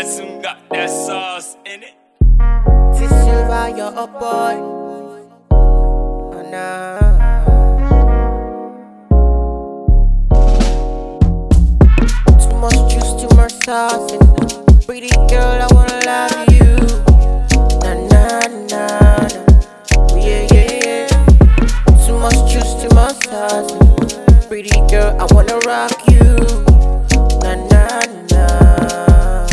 Ransom got that sauce in it. This Silva, you're a boy. Oh, nah. Too much juice, too much sauce. And pretty girl, I wanna love you. Nah, nah, nah, nah. Yeah, yeah, yeah. Too much juice, too much sauce. And pretty girl, I wanna rock you. Nah, nah, nah.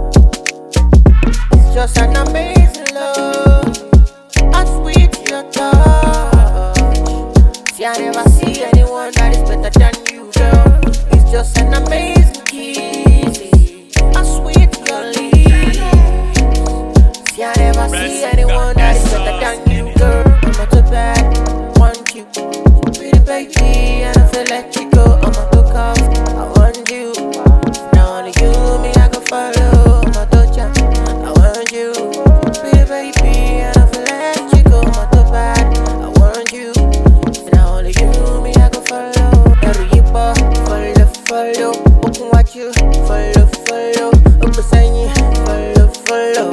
It's just an amazing love. How sweet your touch. See, I never see anyone that is better than you, girl. It's just an amazing kiss. How sweet your lips. See, I never see anyone that is better than you, girl. I'm not too bad, want you, pretty baby, and I feel let you go. I'm not too come, I want you. Now only you, me I go follow. I'm not too jam, I want you, pretty baby, and I feel let you go. I'm not too bad, I want you. Now only you, me I go follow. Every year, follow, follow. Open watch you, follow, follow. Open sign you, follow, follow.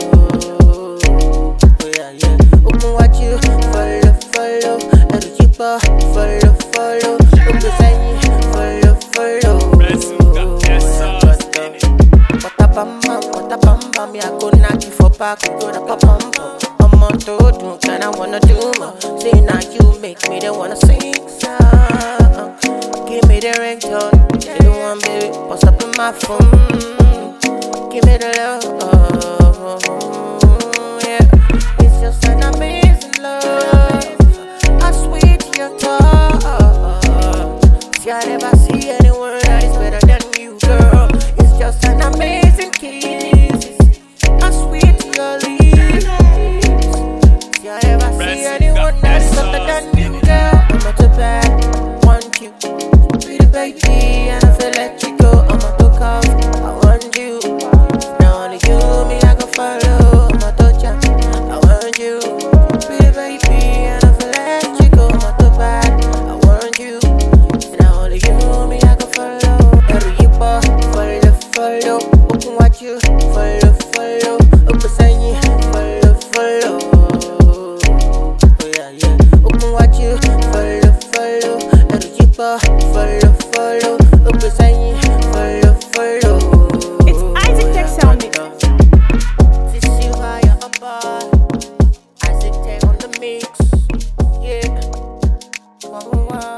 Oh yeah, yeah. Open watch you, follow, follow. Every year, follow, follow. Open sign you, follow, follow. Ransom got that sauce in it. What a bam bam, yeah, go knock you for back, go to pop bam bam. I'm on to do, can I wanna do more? Say now you make me, they wanna sing song. Give me the ringtone, you the one baby, post up in my phone. Give me the love, yeah. It's just an amazing love. How sweet your touch. See, I never see anyone that is better than you, girl. It's just an amazing kiss. How sweet your lips. See, I never see anyone that is better than you, girl. I'm not too bad, want you, pretty baby, and I feel let you go. I'm not too come, I want you. Now only you, me I go follow. I'm not too jam, I want you, pretty baby, and I feel let you go. I'm not too bad, I want you. Now only you, me I go follow. Every year, follow, follow. Open watch you, follow, follow. Open sign you, follow, follow. Oh yeah, yeah. Open watch you, follow, follow. Every year, follow, follow. Open sign you, follow, follow. It's Isaac Tech Sound. This Silva, you're a boy. Isaac Tech on the mix. Yeah. Wow, wow.